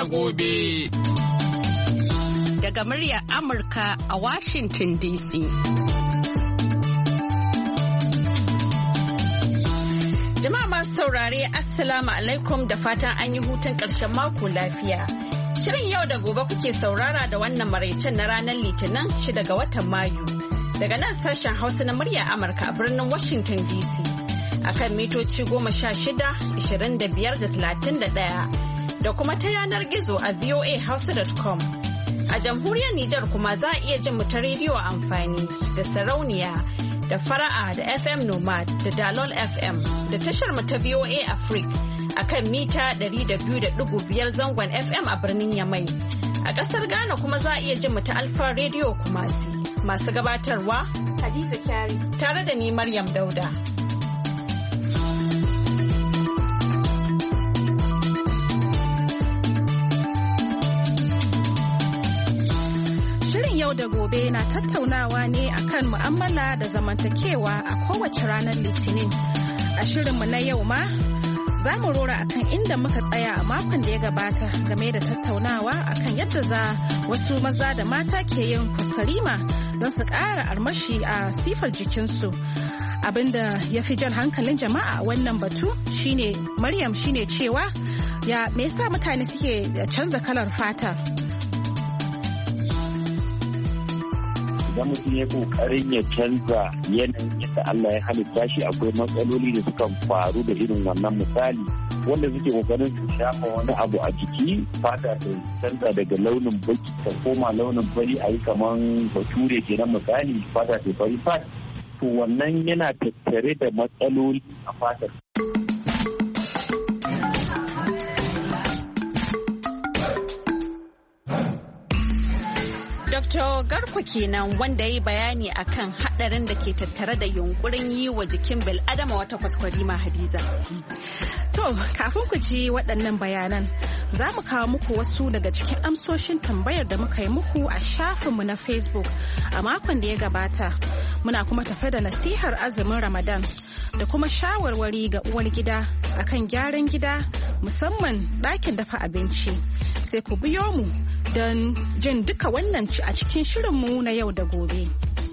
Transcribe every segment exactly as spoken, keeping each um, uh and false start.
gobe. Daga muryar Amurka a Washington D C. Jama'a masu saurare, Assalamu alaikum da fatan an yi hutun ƙarshen mako lafiya. Shirin yau da gobe kuke saurara da wannan maraicen na ranar Litinin shida ga watan Mayu. Daga nan sashen Hausa na muryar Amurka a birnin Washington D C. Akan mitoci goma sha shida, ishirin da biyar da talatin da ɗaya. Da kuma ta yanar gizo a v o a hausa dot com. A jamhuriyar Nijar kuma za a iya jin mu ta rediyo amfani da sarauniya da fara'a da F M Nomad da Dalol F M da tashar mu ta V O A Africa a kan mita ɗari da biyu da ɗigo biyar zangon F M a birnin Yamai. A ƙasar Ghana kuma za a iya jin mu ta Alfa Radio Kumasi. Masu gabatarwa Hadiza Kyari tare da ni Maryam Dauda. Yau da gobe na tattaunawa ne akan mu'amala da zamantakewa a kowace ranar Litinin. A shirinmu na yau ma za mu rora akan inda muka tsaya a makon da ya gabata game da tattaunawa akan yadda za wasu maza da mata ke yin kwaskwarima don su ƙara armashi a sifar jikinsu. Abinda ya fi jan hankalin jama'a wannan batu shine Maryam shine cewa ya me yasa mutane suke canza kalar fata. Idan mutum ya kokarin ya canza yanayin yadda Allah ya halitta shi, akwai matsaloli da suka faru da irin wannan. Misali, wanda suke kokarin su shafa wani abu a jiki, fata ta canza daga launin baki ta koma launin fari, a yi kaman bature kenan. Misali, fata ta fari fat, to wannan yana tattare da matsaloli a fatar. Doctor Garko kenan wanda ya yi bayani akan haɗarin da ke tattare da yunkurin yi wa jikin bil'adama wata kwaskwarima. Hadiza. To, kafin ku ji waɗannan bayanan, za mu kawo muku wasu daga cikin amsoshin tambayar da muka yi muku a shafinmu na Facebook a makon da ya gabata. Muna kuma tafe da nasihar azumin Ramadan da kuma shawarwari ga uwar gida akan gyaran gida, musamman ɗakin dafa abinci. Sai ku biyo mu don jin duka wannan a cikin shirinmu na yau da gobe.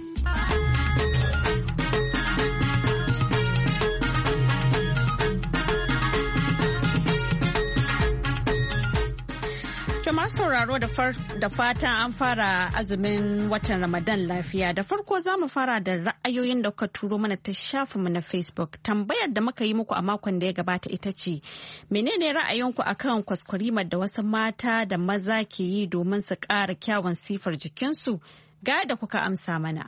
Masu sauraro da fatan an fara azumin watan Ramadan lafiya. Da farko za mu fara da ra'ayoyin da kuka turo mana ta shafinmu na Facebook. Tambayar da muka yi muku a makon da ya gabata ita ce, menene ra'ayinku akan kwaskwarimar da wasu mata da maza ke yi domin su ƙara kyawun sifar jikinsu? Ga da kuka amsa mana.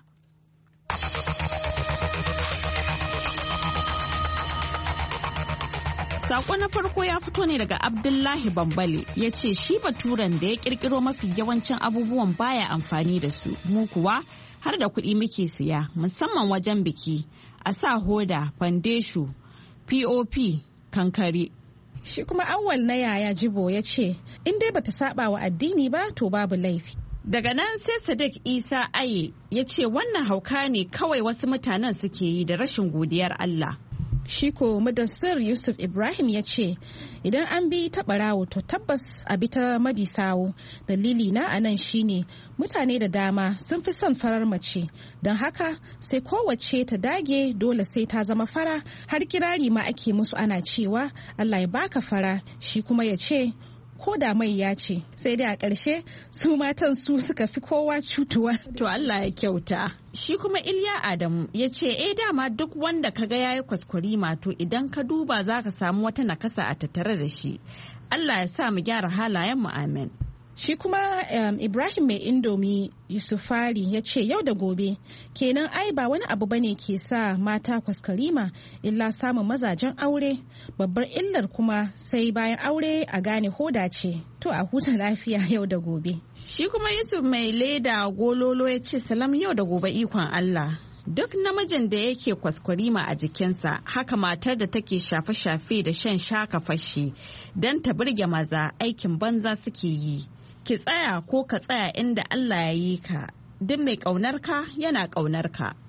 Sako na farko ya fito ne daga Abdullahi Bambale, ya ce shi baturen da ya kirkiro mafi yawancin abubuwan baya amfani da su, mu kuwa har da kuɗi muke siya, musamman wajen biki, a sa hoda, fandeshu, P O P, kankare. Shi kuma Awwal na Yaya Jibo ya ce, in dai bata saba wa addini ba to babu laifi. Daga nan sai Sadiq Isa Aye ya ce wannan hauka ne kawai wasu mutanen suke yi da rashin godiyar Allah. Shiko Mudassir Yusuf Ibrahim ya ce, idan an bi ta barawo to tabbas a bi ta mabi sawo. Dalili na anan shine mutane da dama sun fi son farar mace, don haka sai kowace ta dage dole sai ta zama fara, har kirari ma ake musu ana cewa Allah ya baka fara, shi kuma ya ce ko da mai ya ce, sai dai a ƙarshe su matan su suka fi kowa cutuwa. To Allah ya kyauta. Shi kuma Iliya Adamu ya ce, eh dama duk wanda kaga yayi kwaskwarima to idan ka duba za ka samu wata nakasa a tattare da shi. Allah ya sa mu gyara halayen mu, amin. Shi kuma um, Ibrahim mai indomi Yusufari ya ce yau da gobe kenan ai ba wani abu bane ke sa mata kwaskwarima illa samun mazajen aure, babbar illar kuma sai bayan aure a gane hoda ce. To a huta lafiya yau da gobe. Shi kuma Yusuf mai leda gololo ya ce salam yau da gobe ikon Allah. Duk namijin da yake kwaskwarima a jikinsa, haka matar da take shafe-shafe da shan shaka fashi don ta burge maza aikin banza suke yi. Ki tsaya ko ka tsaya inda Allah ya yi ka, duk mai ƙaunar ka yana ƙaunar ka.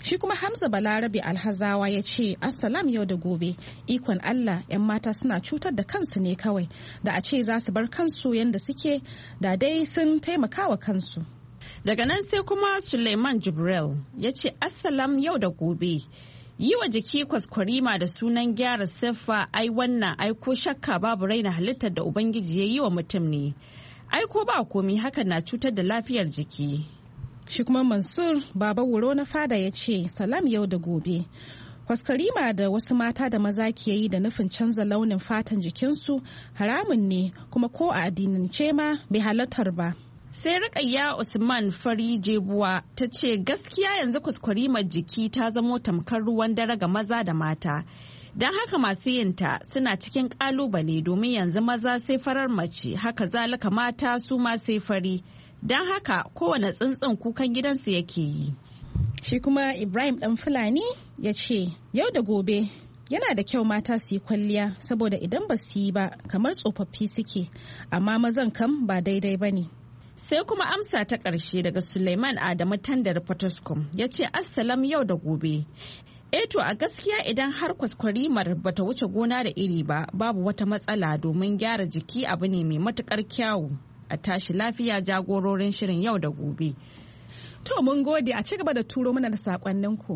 Shi kuma Hamza Balarabe Alhazawa ya ce Assalam yau da gobe, ikon Allah 'yan mata suna cutar da kansu ne kawai, da a ce za su bar kansu yadda suke da dai sun taimaka wa kansu. Daga nan sai kuma Suleiman Jibril ya ce Assalam yau da gobe. Yi wa jiki kwaskwarima da sunan gyara siffa ai wannan ai ko shakka babu raina halittar da Ubangiji ya yi wa mutum ne. Ai ko ba komi hakan na cutar da lafiyar jiki. Shi kuma Mansur Baba Wuro na fada ya ce salam yau da gobe. Kwaskarima da wasu mata da maza ke yi da nufin canza launin fatan jikinsu haramun ne kuma ko a addinance ma bai halartar ba. Sai Rukayya Usman Fari Jebuwa ta ce gaskiya yanzu kwaskwarimar jiki ta zamo tamkar ruwan dare ga maza da mata. Don haka masu yinta suna cikin kalubale domin yanzu maza sai farar mace haka zalika mata su ma sai fari. Don haka kowane tsuntsun kukan gidansu yake yi. Shi kuma Ibrahim ɗan Fulani ya ce, yau da gobe yana da kyau mata su yi kwalliya saboda idan ba su yi ba kamar tsofaffi suke, amma mazan kam ba daidai ba ne. Sai kuma amsa ta ƙarshe daga Suleiman Adamu Tandar Potoskum ya ce Assalam yau da gobe. Eto a gaskiya idan har kwaskwarimar bata wuce gona da iri ba babu wata matsala domin gyara jiki abu ne mai matukar kyawu. A tashi lafiya jagororin shirin yau da gobe. To mun gode a ci gaba da turo mana da sakonninku.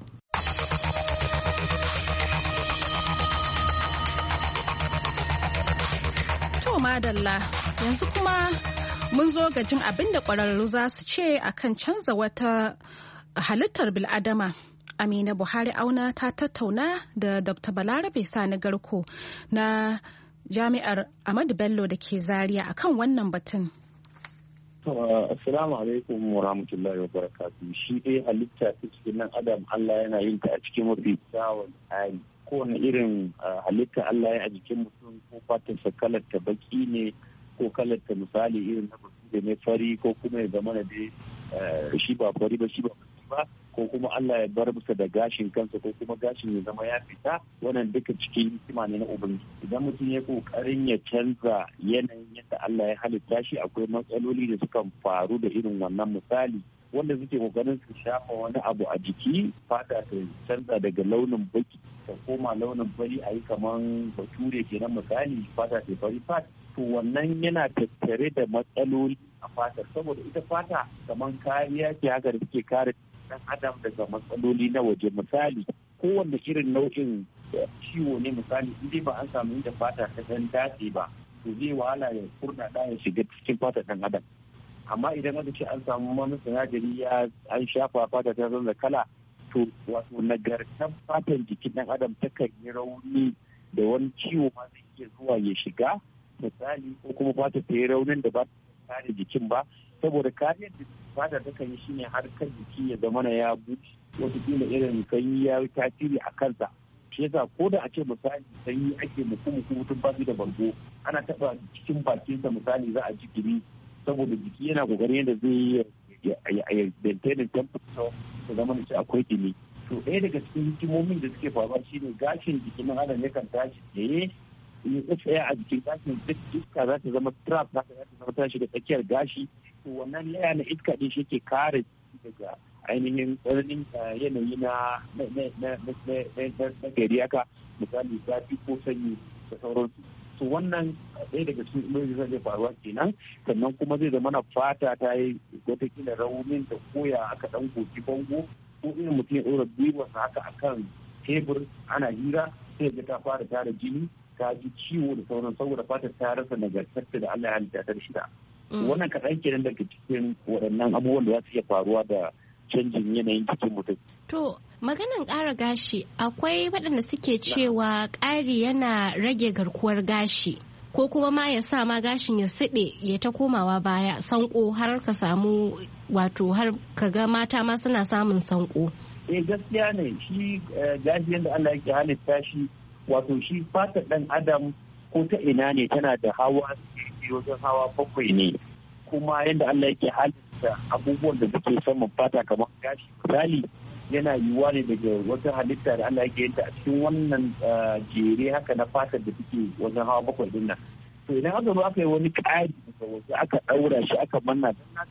To madalla yanzu kuma mun zo ga jin abin da ƙwararru za su ce akan canza wata halittar bil'adama. Amina Buhari Auna ta tattauna da Doctor Balarabe Sani Garko na Jami'ar Ahmadu Bello da ke Zaria akan wannan batun. Assalamu alaikum wa rahmatullahi wa barakatuh. Shi dai halitta ta cikin nan Adam Allah yana yin ta a cikin mafi kyawun tsari. Kowane irin halitta Allah ya a jikin mutum ko fatarsa kalar ta baki ne ko kalar ta misali irin na baki da ne fari ko kuma ya zama da dai shi ba fari ba shi ba baki ba ko kuma Allah ya bar bisa da gashin kansa ko kuma gashin ya zama ya fita, wannan duka cikin hikima ne na Ubangiji. Idan mutum ya kokarin ya canza yanayin yadda Allah ya halitta shi akwai matsaloli da sukan faru da irin wannan misali wanda suke kokarin su shafa wani abu a jiki fata ta canza daga launin baki ta koma launin fari a yi kaman bature kenan misali fata ta fari fat to wannan yana tattare da matsaloli a fatar saboda ita fata kaman kariya ce haka da suke kare dan adam daga matsaloli na waje misali kowanne irin nau'in ciwo ne misali in ba an samu inda fata ta dan dace ba to zai wahala ya kurda da ya shiga cikin fata dan adam amma idan aka ce an samu wani sinadari ya an shafa fata ta zama kala to wato nagartar fatan jikin dan adam ta kan yi rauni da wani ciwo ma zai iya zuwa ya shiga misali ko kuma fata ta yi raunin da ba ta kare jikin ba saboda kariyar da fata ta kan yi shine har kan jiki ya zama ya buci wata kila irin sanyi ya yi tasiri a kansa shi yasa ko da a ce misali sanyi ake muku muku mutum ba su da bargo ana taba cikin bakinsa misali za a ji giri saboda jiki yana kokarin yadda zai yi maintain temperature ta zama da akwai dumi to ɗaya daga cikin hikimomin da suke faruwa shine gashin jikin ɗan adam yakan tashi tsaye in ya tsaya a jikin gashin duk iska za ta zama trap za ta zama tashi da tsakiyar gashi to wannan laya na iska din shi ke kare daga ainihin tsananin yanayi na na gari haka misali zafi ko sanyi da sauransu to wannan ɗaya daga cikin ilolin zai faruwa kenan sannan kuma zai zama na fata ta yi watakila raunin da koya aka ɗan goki bango ko irin mutum ya ɗora gwiwarsa haka akan tebur ana hira sai ga ta fara tara jini ta ji ciwo da sauran saboda fata ta rasa nagartarta da Allah ya halitta ta shida. Wannan kaɗan kenan daga cikin waɗannan abubuwan da za su iya faruwa da canjin yanayin jikin mutum. To maganan ƙara gashi akwai waɗanda suke cewa ƙari yana rage garkuwar gashi ko kuma ma ya sa ma gashin ya siɗe ya ta komawa baya sanko har ka samu wato har ka ga mata ma suna samun sanko. Eh gaskiya ne shi gashi yadda Allah yake halitta shi wato shi fatar ɗan adam ko ta ina ne tana da hawa wajen hawa bakwai ne kuma yadda Allah yake halitta abubuwan da suke saman fata kamar gashi misali yana yiwuwa ne daga wata halitta da Allah yake yanta a cikin wannan jere haka na fatar da suke wajen hawa bakwai din nan to idan aka zo aka yi wani ƙari daga waje aka ɗaura shi aka manna don na san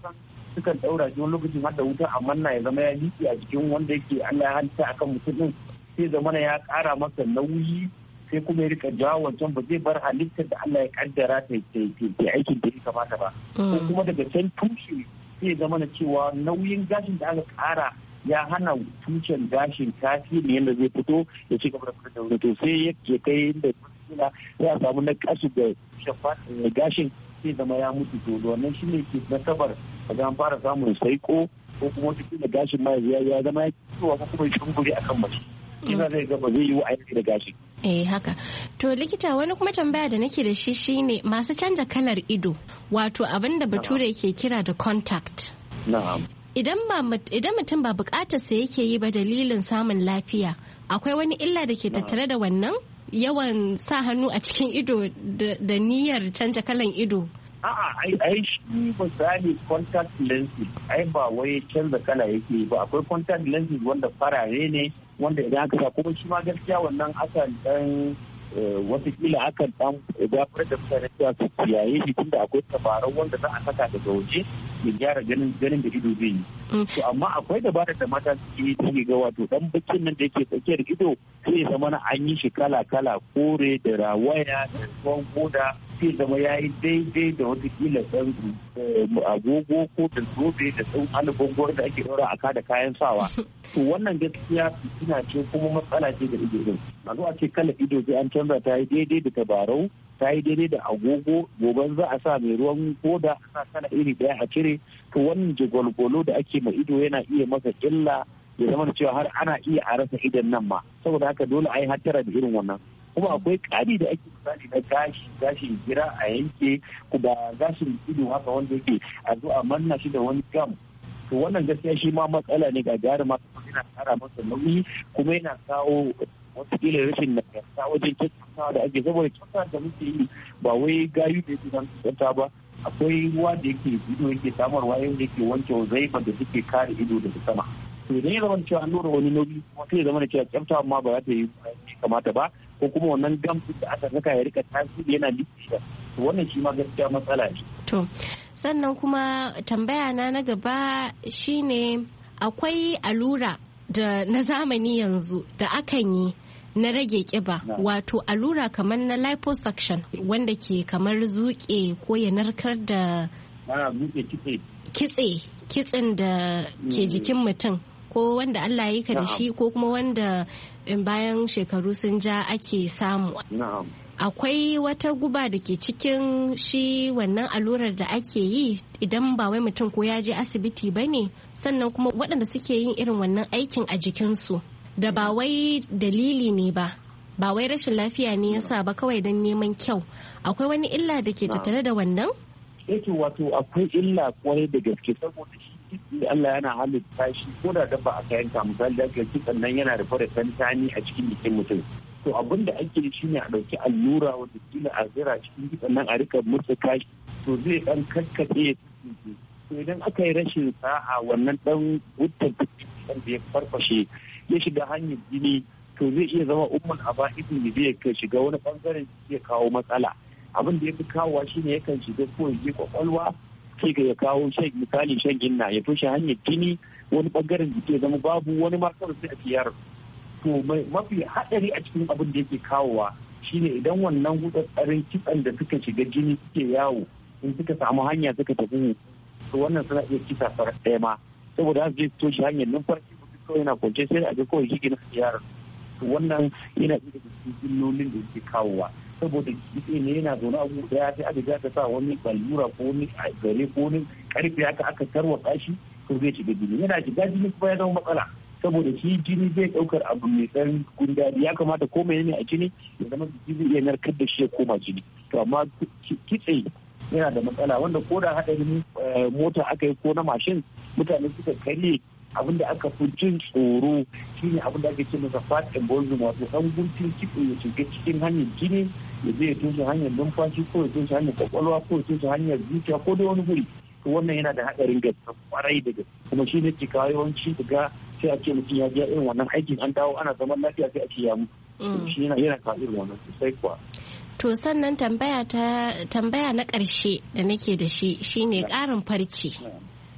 sukan ɗaura shi wani lokacin har da wuta amma na ya zama ya liƙe a jikin wanda yake Allah ya halitta akan mutum din sai zama ya ƙara masa nauyi sai kuma ya rika jawo wancan ba zai bar halittar da Allah ya kaddara ta ta aikin da ya kamata ba ko kuma daga can tushe sai zama na cewa nauyin gashin da aka ƙara ya hana tushen gashin tasiri yadda zai fito ya ci gaba da fitar da wuri to sai ya kai inda ya samu na kasu da gashin sai zama ya mutu to wannan shi ne ke nasabar daga an fara samun saiko ko kuma wata kila gashin ma ya zama ya kiwa ko kuma shumburi akan mace ina zai gaba zai yi wa aiki da gashi. Eh haka. To likita wani kuma tambaya da nake da shi shine masu canja kalar ido wato abin da bature ke kira da contact. Na'am. Idan ba idan mutum ba bukatar sa yake yi ba dalilin samun lafiya akwai wani illa da ke tattare da wannan yawan sa hannu a cikin ido da niyyar canja kalan ido. A'a ai ai shi misali contact lenses ai ba wai canza kala yake ba akwai contact lenses wanda farare ne wanda idan aka sa kuma shi ma gaskiya wannan akan dan watakila akan dan gafar da mutane cewa su kiyaye shi tunda akwai tabarau wanda za a saka daga waje ya gyara ganin ganin da ido zai yi. To amma akwai dabarar da mata suke yi take ga wato dan bakin nan da yake tsakiyar ido sai ya zama na an yi shi kala kala kore da rawaya da ruwan koda sai zama ya yi daidai da watakila ɗan agogo ko da zobe da ɗan alubangwar da ake ɗora a kada kayan sawa. To wannan gaskiya fitina ce kuma matsala ce da ido din. A zo a ce kala ido sai an canza ta yi daidai da tabarau ta yi daidai da agogo gobe za a sa mai ruwan koda a sa kala iri ɗaya a cire to wannan jagwalgwalo da ake ma ido yana iya masa illa ya zama da cewa har ana iya a rasa idon nan ma saboda haka dole a yi hattara da irin wannan. Kuma akwai ƙari da ake misali na gashi gashin gira a yanke da gashin ido haka wanda yake a zo a manna shi da wani gam to wannan gaskiya shi ma matsala ne ga jari ma yana kara masa nauyi kuma yana kawo wata kila rashin nagarta wajen kyautatawa da ake saboda kyauta da muke yi ba wai gayu da yake nan kyauta ba akwai ruwa da yake ido yake samarwa yadda yake wanke zaifa da suke kare ido daga sama. To idan ya zama cewa an nuna wani nauyi kuma sai ya zama da cewa kyauta ma ba za ta yi kamata ba ko kuma wannan gamsu da aka saka ya rika tasiri yana likita to wannan shi ma gaskiya matsala ne. To sannan kuma tambaya na na gaba shine akwai allura da na zamani yanzu da akan yi na rage kiba wato allura kamar na liposuction wanda ke kamar zuke ko ya narkar da kitse kitsen da ke jikin mutum ko wanda Allah ya yi ka da shi ko kuma wanda bayan shekaru sun ja ake samu. Akwai wata guba da ke cikin shi wannan allurar da ake yi idan ba wai mutum ko ya je asibiti ba ne sannan kuma waɗanda suke yin irin wannan aikin a jikinsu da ba wai dalili ne ba ba wai rashin lafiya ne yasa ba kawai don neman kyau akwai wani illa da ke tattare da wannan? Yake wato akwai illa kwarai da gaske saboda shi Allah yana halitta shi ko da dabba aka yanka misali da ake kitsan nan yana da fara tantani a cikin jikin mutum to abin da ake shi ne a ɗauki allura wanda kila a zira cikin kitsan nan a rika mutsa kashi to zai dan kakkaɓe to idan aka yi rashin sa'a wannan dan wutar da ya farfashe ya shiga hanyar jini to zai iya zama umman aba ibn zai kai shiga wani bangaren zai kawo matsala abin da ya fi kawowa shine yakan shiga ko ya kwakwalwa sai ga ya kawo shan misali shan inna ya toshe hanyar jini wani bangaren jiki ya zama babu wani ma kawai sai a ciyar to mafi haɗari a cikin abin da yake kawowa shine idan wannan gutsatsarin kitsan da suka shiga jini suke yawo in suka samu hanya suka tafi to wannan suna iya kisa farar ɗaya ma saboda haka zai toshe hanyar numfashi mutum kawai yana kwance sai a ga kawai shi na ciyar to wannan yana iya daga cikin illolin da yake kawowa saboda kitse ne yana zaune a gudu daya sai aka ta sa wani allura ko wani gare ko wani karfe haka aka tarwatsa shi to zai shiga jini yana shiga jini kuma ya zama matsala saboda shi jini zai daukar abu mai tsarin gundari ya kamata ko mai ne a jini ya zama jiki zai iya narkar da shi ya koma jini to amma kitse yana da matsala wanda ko da hadarin mota aka yi ko na mashin mutane suka karye abin da aka fi jin tsoro shine abin da ake ce masa fat embolism wato dan guntun kitse ya shiga cikin hanyar jini ya zai toshe hanyar numfashi ko ya toshe hanyar kwakwalwa ko ya toshe hanyar zuciya ko da wani guri to wannan yana da hadarin gaske kwarai da gaske kuma shi ne ke kawo yawanci ga sai a ce mutum ya je irin wannan aikin an dawo ana zaman lafiya sai a ce ya mutu shi yana yana kawo irin wannan sosai kuwa. To sannan tambaya ta tambaya na ƙarshe da nake da shi shine ƙarin farce.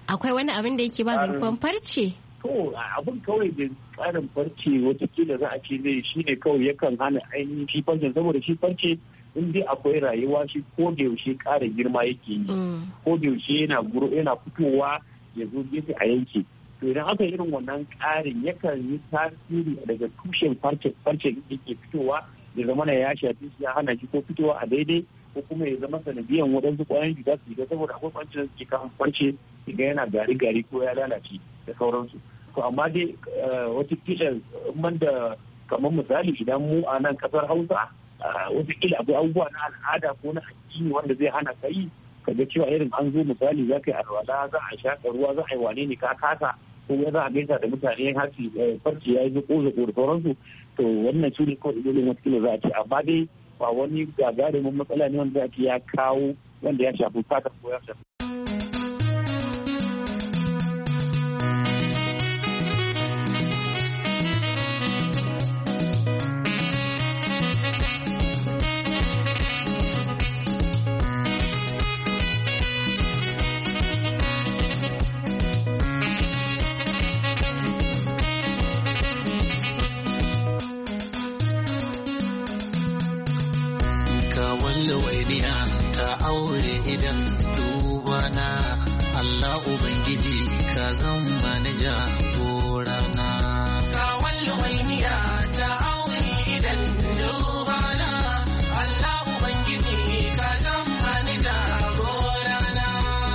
akwai wani abin da yake ba garkuwan farce? To abin kawai da tsarin farce watakila za a ce zai shi ne kawai yakan hana ainihin shi farcen, saboda shi farce in dai akwai rayuwa shi ko da yaushe ƙara girma yake yi, ko da yaushe yana guro yana fitowa ya zo gefe a yanke. To idan aka irin wannan ƙarin yakan yi tasiri daga tushen farce farce da ke fitowa ya zama na ya shafi shi ya hana shi ko fitowa a daidai, ko kuma ya zama sanadiyan waɗansu ƙwayoyin cuta su shiga, saboda akwai farce da suke kan farce ga yana gari gari ko ya lalace da sauransu. To amma dai watakila man da kamar misali idan mu a nan kasar Hausa watakila akwai abubuwa na al'ada ko na addini wanda zai hana kai kaga cewa irin an zo misali za ka yi alwala, za a shaƙa ruwa, za a yi wane ne ka kasa, ko za a gaisa da mutane har su farce ya yi zuƙo zuƙo da sauransu. To wannan su ne kawai idolin watakila za a ce, amma dai ba wani gagarumin matsala ne wanda za a ce ya kawo wanda ya shafi fata ko ya shafi. ta aure idan dubana Allah Ubangiji ka zama ni jagorana. Kawal wainiya ta aure idan dubana Allah Ubangiji ka zama ni jagorana.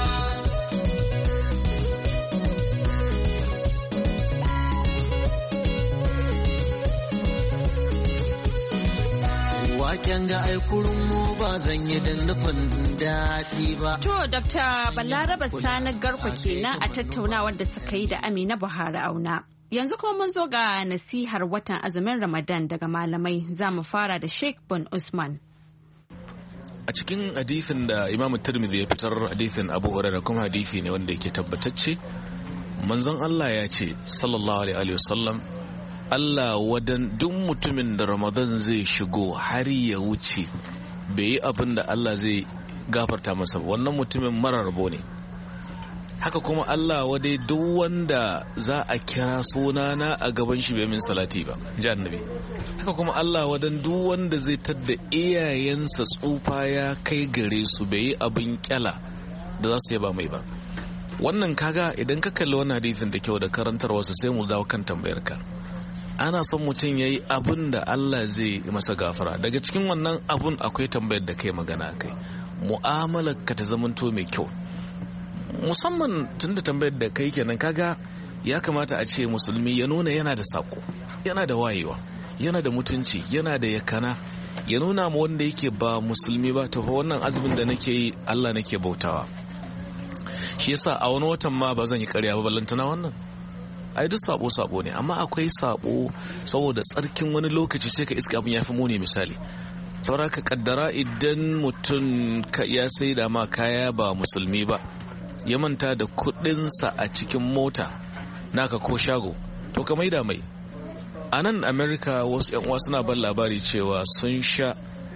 Waken ga aikurin mu ba zan yi da nufin daɗi ba. To, Dokta Balaraba Sani Garko kenan a tattaunawar da suka yi da Amina Buhari Auna. Yanzu kuma mun zo ga nasihar watan azumin Ramadan daga malamai, za mu fara da Sheikh Bin Usman. A cikin hadisin da Imam Tirmidhi ya fitar, hadisin Abu Hurairah, kuma hadisi ne wanda yake tabbatacce, manzon Allah ya ce sallallahu alaihi wasallam, Allah wadan duk mutumin da Ramadan zai shigo har ya wuce bai yi abin da Allah zai gafarta masa, wannan mutumin marar rabo ne. Haka kuma Allah wadai duk wanda za a kira sunana a gaban shi bai min salati ba, ji annabi. Haka kuma Allah wadan duk wanda zai tadda iyayensa tsufa ya kai gare su bai yi abin kyala da za su yaba mai ba. Wannan kaga idan ka kalli wannan hadisin da kyau da karantarwarsa, sai mu dawo kan tambayar ka. Ana son mutum ya yi abin da Allah zai masa gafara. Daga cikin wannan abun akwai tambayar da kai magana kai, mu'amalar ka ta zamanto mai kyau, musamman tun da tambayar da kai kenan, kaga ya kamata a ce musulmi ya nuna yana da sako, yana da wayewa, yana da mutunci, yana da yakana, ya nuna ma wanda yake ba musulmi ba, tafa wannan azumin da nake yi Allah nake bautawa. Shi yasa a wani watan ma ba zan yi karya ba, ballantana wannan ai duk sabo sabo ne, amma akwai sabo saboda tsarkin wani lokaci sai ka iska abin yafi muni. Misali, saboda ka kaddara idan mutum ya sai da ma kaya ba musulmi ba, ya manta da kudinsa a cikin mota naka ko shago, to ka maida mai. A nan America wasu yan uwa suna ban labari cewa sun sha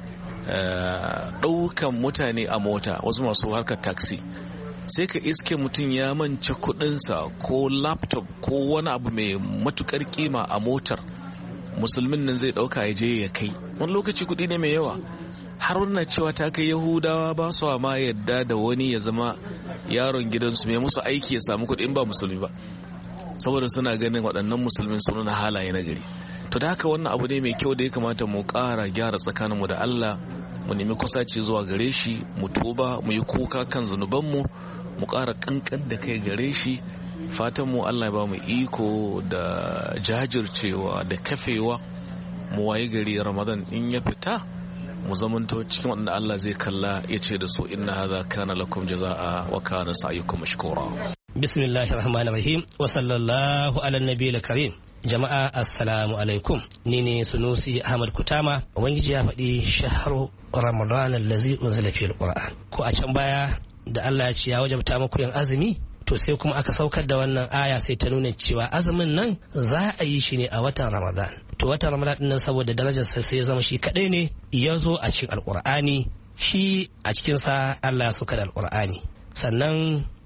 daukan mutane a mota, wasu masu harkar taxi, sai ka iske mutum ya mance kudinsa ko laptop ko wani abu mai matukar kima a motar, musulmin nan zai dauka ya je ya kai. Wani lokaci kudi ne mai yawa, har wannan cewa ta kai Yahudawa ba su ma yadda da wani ya zama yaron gidansu mai musu aiki ya samu kudi in ba musulmi ba, saboda suna ganin waɗannan musulmin sun nuna halaye na gari. To da haka wannan abu ne mai kyau da ya kamata mu ƙara gyara tsakaninmu da Allah, mu nemi kusaci zuwa gare shi, mu tuba, mu yi kuka kan zunubanmu, mu ƙara ƙanƙan da kai gare shi. Fatan mu Allah ya ba mu iko da jajircewa da kafewa, mu waye gari Ramadan in ya fita mu zamanto cikin wanda Allah zai kalla ya ce da su, inna hadha kana lakum jazaa wa kana sa'yukum mashkura. Bismillahir rahmanir rahim wa sallallahu ala nabiyil karim. Jama'a assalamu alaikum, ni ne Sunusi Ahmad Kutama. Ubangiji ya faɗi shahru Ramadan allazi unzila fihi alquran. Ko a can baya da Allah ya ce ya wajabta muku yin azumi, to sai kuma aka saukar da wannan aya sai ta nuna cewa azumin nan za a yi shi ne a watan Ramadan. To watan Ramadan din nan saboda darajar sa sai ya zama shi kadai ne ya zo a cikin alqur'ani, shi a cikin sa Allah ya saukar da alqur'ani. Sannan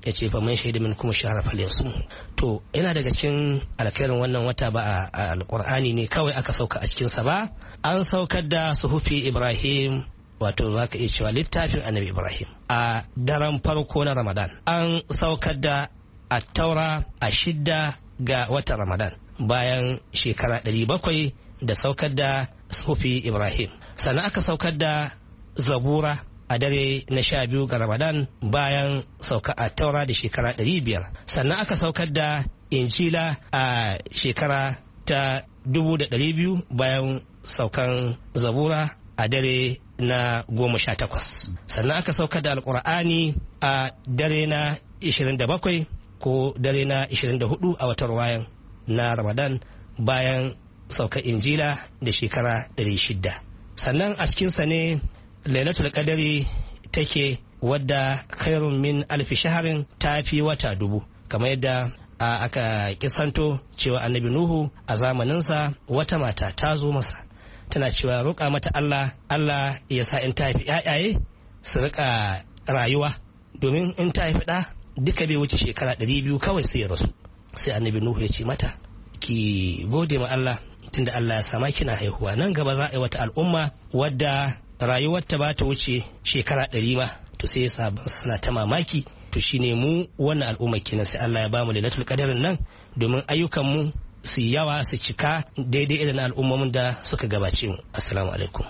ya ce fa man shaida min kuma shahara falyasum. To yana daga cikin alkhairin wannan wata ba a alqur'ani ne kawai aka sauka a cikin sa ba, an saukar da suhufi Ibrahim, wato za ka iya cewa littafin annabi Ibrahim a daren farko na Ramadan. An saukar da attaura a shidda ga watan Ramadan bayan shekara ɗari bakwai da saukar da suhufi Ibrahim. Sannan aka saukar da zabura a dare na sha biyu ga Ramadan bayan sauka attaura da shekara ɗari biyar. Sannan aka saukar da injila a shekara ta dubu da ɗari biyu bayan saukan zabura a dare na goma sha takwas. Sannan aka saukar da alkur'ani a dare na ishirin da bakwai ko dare na ishirin da hudu a watan wayan na Ramadan bayan saukar injila da shekara ɗari shida. Sannan a cikinsa ne lailatul qadari take, wadda khairun min alfi shaharin, ta fi wata dubu, kamar yadda aka kisanto cewa annabi Nuhu a zamaninsa wata mata ta zo masa tana cewa roƙa mata Allah Allah ya sa in ta haifi ƴaƴaye su riƙa rayuwa, domin in ta haifi ɗa duka bai wuce shekara ɗari biyu kawai sai ya rasu. Sai annabi Nuhu ya ce mata ki gode ma Allah tunda Allah ya sama kina haihuwa, nan gaba za a yi wata al'umma wadda rayuwarta ba ta wuce shekara ɗari ma. To sai ya sa suna ta mamaki, to shine mu wannan al'umma kenan sai Allah ya bamu lailatul qadarin nan domin ayyukan mu su yawa su cika daidai irin al'ummomin da suka gabace mu. Assalamu alaikum.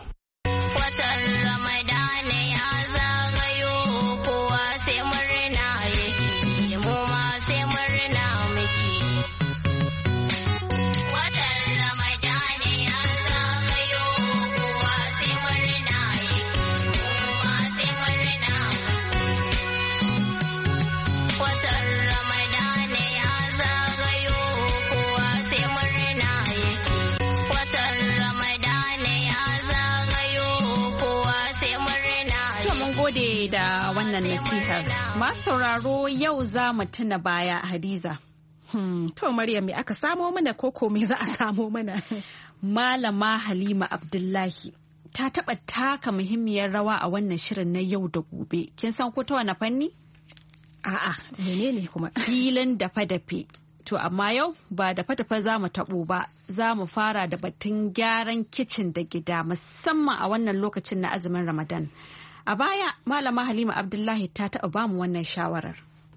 Da wannan nasihar masu sauraro yau za mu tuna baya. Hadiza, hmm, to Maryam, me aka samo mana koko me za a samo mana? Malama Halima Abdullahi ta taɓa taka muhimmiyar rawa a wannan shirin na yau da gobe. Kin san ko ta wani fanni? A'a, menene kuma? Filin dafe-dafe. To amma yau ba dafe-dafe za mu taɓo ba, za mu fara da batun gyaran kicin da gida, musamman a wannan lokacin na azumin Ramadan. A baya, Malama Halima Abdullahi ta taɓa bamu wannan shawarar.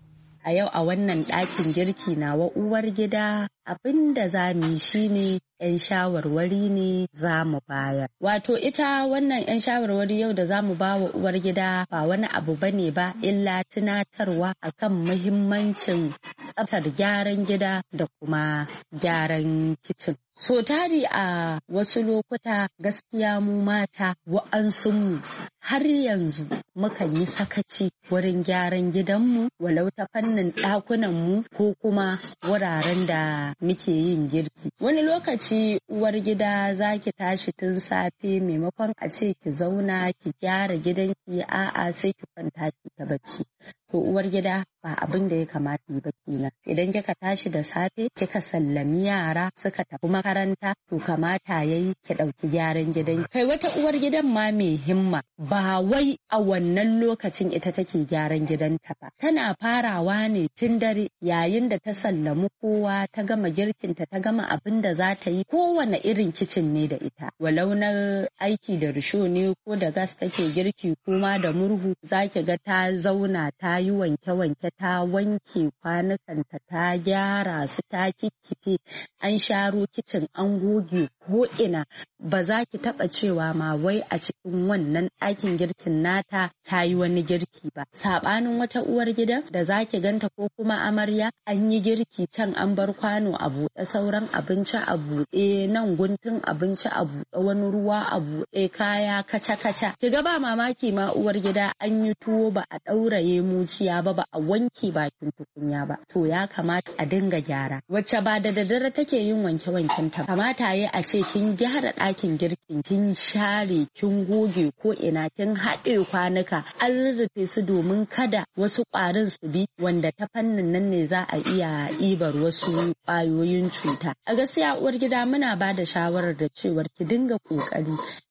A yau a wannan ɗakin girki nawa uwar gida, abin da za mu yi shine 'yan shawarwari ne za mu bayar. Wato ita wannan 'yan shawarwari yau da za mu ba wa uwar gida ba wani abu bane ba illa tunatarwa akan muhimmancin tsaftar gyaran gida da kuma gyaran kicin. So tari a wasu lokuta gaskiya mu mata wa'ansunmu har yanzu mukan yi sakaci wurin gyaran gidanmu walau ta fannin ɗakunanmu ko kuma wuraren da muke yin girki. Wani lokaci uwar gida za ki tashi tun safe maimakon a ce ki zauna ki gyara gidanki, a'a sai ki kwanta ki ta bacci. To uwar gida ba abin da ya kamata yi ba kenan. Idan kika tashi da safe kika sallami yara suka tafi makaranta, to kamata yayi ki ɗauki gyaran gidan. Kai wata uwar gidan ma mai himma ba wai a wannan lokacin ita take gyaran gidanta ba. Tana farawa ne tun dare yayin da ta sallamu kowa, ta gama girkinta, ta gama abin da za ta yi. Kowane irin kicin ne da ita. Walau na aiki da risho ne ko da gas take girki kuma da murhu, za ki ga ta zauna ta yi wanke-wanke, ta wanke kwanukanta, ta gyara su, ta kikkife, an sharo kicin, an goge ko ina. Ba za ki taɓa cewa ma wai a cikin wannan ɗakin girkin nata ta yi wani girki ba. Saɓanin wata uwar gida da za ki ganta ko kuma amarya, an yi girki can an bar kwano a buɗe, sauran abinci a buɗe, nan guntun abinci a buɗe, wani ruwa a buɗe, kaya kaca-kaca. Ki ga ba mamaki ma uwar gida an yi tuwo ba a ɗauraye muciya ba, ba a wanke bakin tukunya ba. To ya kamata a dinga gyara. Wacce ba da daddare take yin wanke-wanken ta, kamata ya a ce kin gyara ɗakin girkin, kin share, kin goge ko ina, kin haɗe kwanuka, an rurrufe su domin kada wasu ƙwarin su bi, wanda ta fannin nan ne za a iya ibar wasu ƙwayoyin cuta. A gaskiya uwar gida muna ba da shawarar da cewar ki dinga ƙoƙari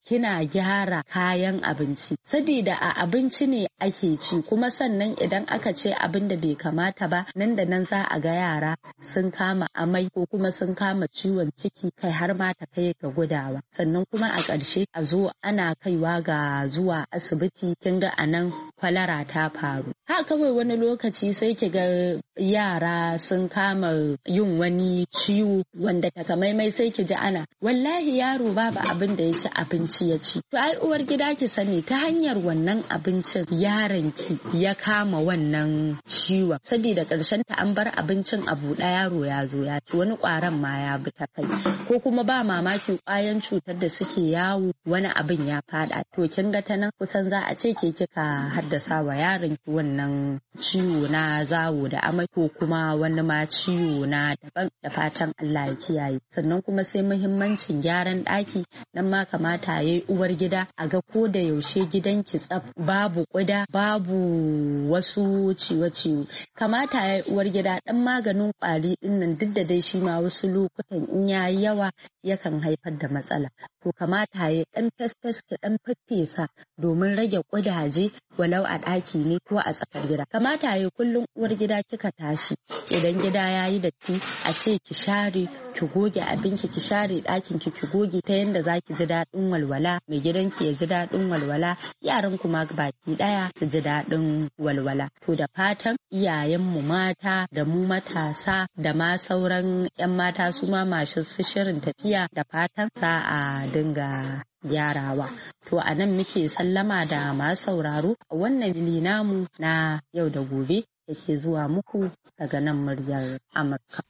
kina gyara kayan abinci saboda a abinci ne ake ci kuma sannan idan aka ce abin da bai kamata ba nan da nan za a ga yara sun kama amai ko kuma sun kama ciwon ciki kai har ma ta kai ga gudawa sannan kuma a ƙarshe a zo ana kaiwa ga zuwa asibiti kin ga anan kwalara ta faru. Ha kawai wani lokaci sai ki ga yara sun kama yin wani ciwo wanda takamaimai sai ki ji ana wallahi yaro babu abin da ya ci abinci ya ci. To ai uwar gida ki sani ta hanyar wannan abincin yaron ki ya kama wannan ciwon saboda ƙarshen ta an bar abincin a buɗe yaro ya zo ya ci wani ƙwaron ma ya bi ta kai ko kuma ba mamaki ƙwayan cutar da suke yawo wani abin ya faɗa to kin ga ta nan kusan za a ce ke kika haddasa wa yaron ki wannan ciwo na zawo da amai ko kuma wani ma ciwo na daban da fatan Allah ya kiyaye sannan kuma sai muhimmancin gyaran ɗaki nan ma kamata yayi uwar gida a ga ko da yaushe gidanki tsaf babu ƙuda babu wasu ciwo-ciwo kamata yayi uwar gida dan maganin ƙwari din nan duk da dai shi ma wasu lokutan in yayi yawa yakan haifar da matsala to kamata yayi dan fes-fes ki dan faffesa domin rage ƙudaje walau a ɗaki ne ko a tsakar gida kamata yayi kullum uwar gida kika tashi idan gida yayi datti a ce ki share ki goge abinki ki share ɗakin ki ki goge ta yanda zaki ji daɗin walwala mai gidanki ya ji daɗin walwala yaran kuma baki ɗaya su ji daɗin walwala to da fatan iyayenmu mata da mu matasa da ma sauran 'yan mata su ma masu shirin tafiya da fatan za a dinga gyarawa. To a nan muke sallama da masu sauraro a wannan fili namu na yau da gobe da ke zuwa muku daga nan muryar Amurka.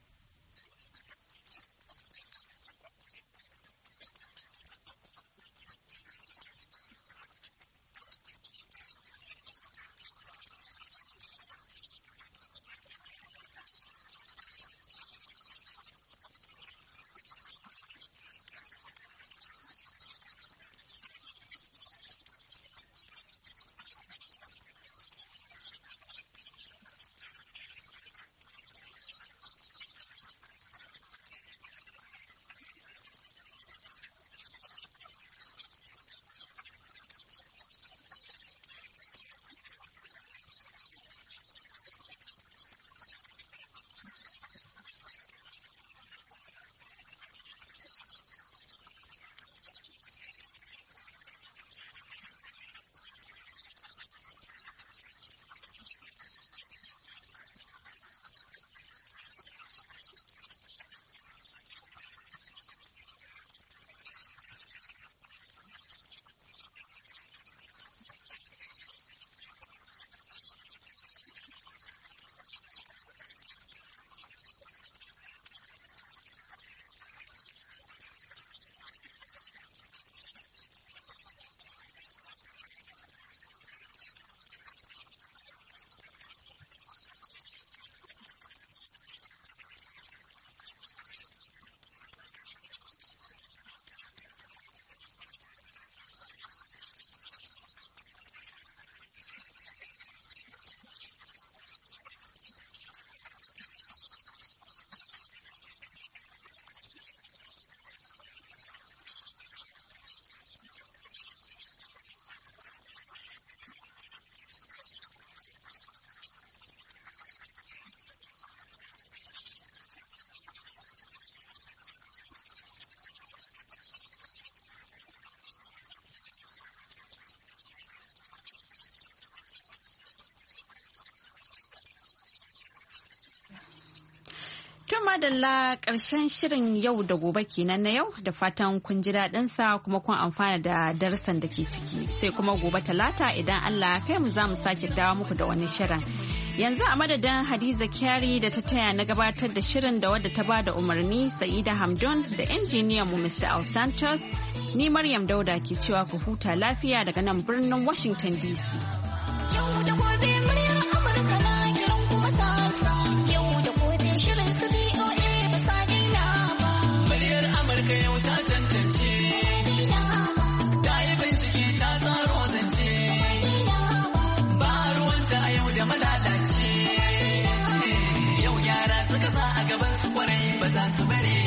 To madalla ƙarshen shirin yau da gobe kenan na yau da fatan kun ji daɗin sa kuma kun amfana da darasan da ke ciki sai kuma gobe talata idan Allah ya kai mu za mu sake dawo muku da wani shirin. Yanzu a madadin Hadiza Kyari da ta taya na gabatar da shirin da wadda ta ba da umarni Sa'ida Hamdun da injiniyan mu Mister Al Santos ni Maryam Dauda ke cewa ku huta lafiya daga nan birnin Washington D C. Yau da gobe muryar Amurka na kiran kuma ta yau da gobe shirin su B O A ba sa daina ba. Muryar Amurka yau ta tantance. Ta yi bincike ta tsaro zance. Ba ruwanta a yau da malalace. Yau yara suka sa a gaban su kwarai ba za su bare.